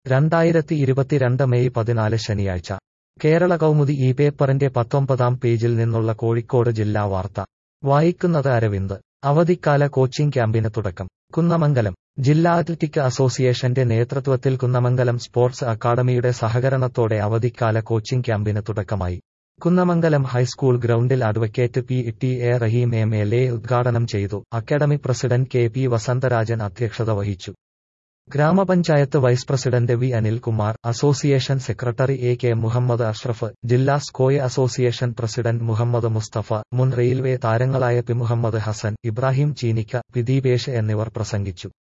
2022 May 14 ശനിയാഴ്ച കേരള കൗമുദി ഈ പേപ്പറിന്റെ 19-ാം പേജിൽ നിന്നുള്ള കോഴിക്കോട് ജില്ലാ വാർത്ത വായിക്കുന്നത് അരവിന്ദ്. അവധിക്കാല കോച്ചിംഗ് ക്യാമ്പിന് തുടക്കം. കുന്നമംഗലം ജില്ലാ അത്ലറ്റിക് അസോസിയേഷന്റെ നേതൃത്വത്തിൽ കുന്നമംഗലം സ്പോർട്സ് അക്കാദമിയുടെ സഹകരണത്തോടെ അവധിക്കാല കോച്ചിംഗ് ക്യാമ്പിന് തുടക്കമായി. കുന്നമംഗലം ഹൈസ്കൂൾ ഗ്രൗണ്ടിൽ അഡ്വക്കേറ്റ് P.T.A. റഹീം MLA ഉദ്ഘാടനം ചെയ്തു. Academy president K.P. വസന്തരാജൻ അധ്യക്ഷത വഹിച്ചു. ഗ്രാമപഞ്ചായത്ത് vice president V. Anilkumar, association secretary A.K. Muhammad Ashraf, ജില്ലാ സ്കോയ് അസോസിയേഷൻ പ്രസിഡന്റ് മുഹമ്മദ് മുസ്തഫ, മുൻ റെയിൽവേ താരങ്ങളായ പി. മുഹമ്മദ് ഹസൻ, ഇബ്രാഹിം ചീനിക്ക, പി. ദീപേഷ് എന്നിവർ പ്രസംഗിച്ചു.